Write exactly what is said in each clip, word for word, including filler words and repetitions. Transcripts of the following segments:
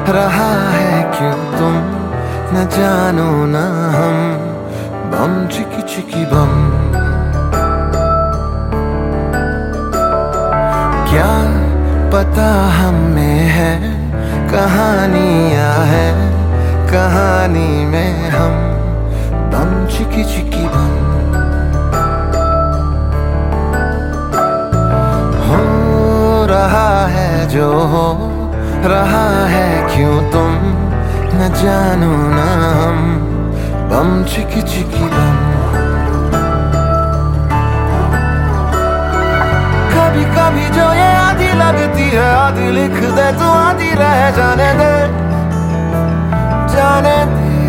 रहा है क्यों तुम न जानो ना हम बम चिकी चिकी बम। क्या पता हम में है कहानियां है कहानी में हम बम चिकी चिकी बम। हो रहा है जो हो रहा है क्यों तुम न जानो ना हम बम चिकी चिकी बम। कभी कभी जो ये आधी लगती है आधी लिख दे तू आधी रह जाने दे जाने दे।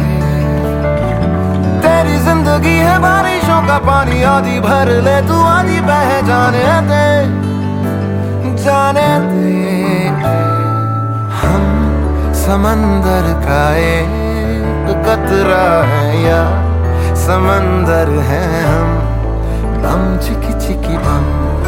तेरी जिंदगी है बारिशों का पानी आधी भर ले तू आधी बह जाने दे जाने दे। हम समंदर का एक कतरा है या समंदर है हम बम चिकी चिकी बम।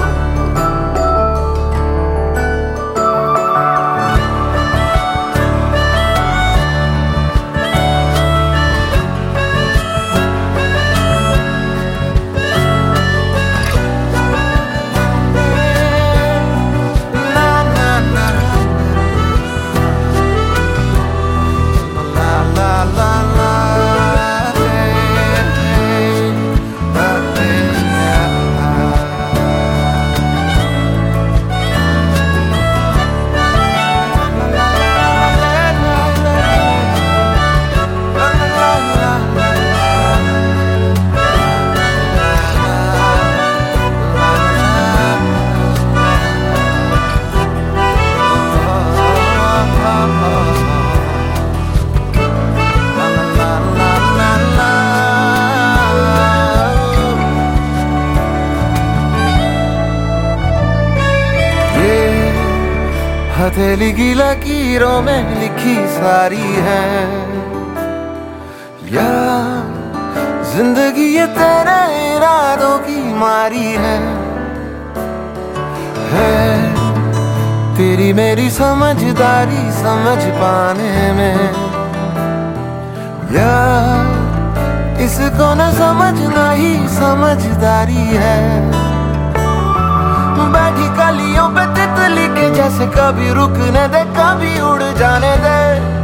हथेली की लकीरों में लिखी सारी है या जिंदगी ये तेरे इरादों की मारी है। है तेरी मेरी समझदारी समझ पाने में या इसको न समझना ही समझदारी है। बैठी कलियों पे तितली के जैसे कभी रुकने दे कभी उड़ जाने दे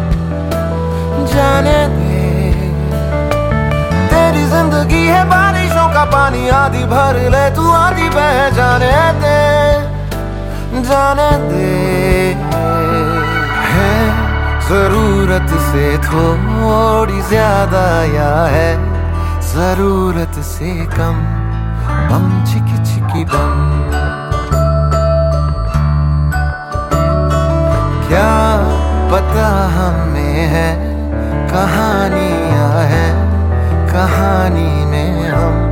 जाने दे। तेरी जिंदगी है बारिशों का पानी आधी भर ले तू आधी बह जाने दे जाने दे। है जरूरत से थोड़ी ज्यादा या है जरूरत से कम बम चिकी चिकी बम। क्या पता हमें है कहानियां है कहानी में हम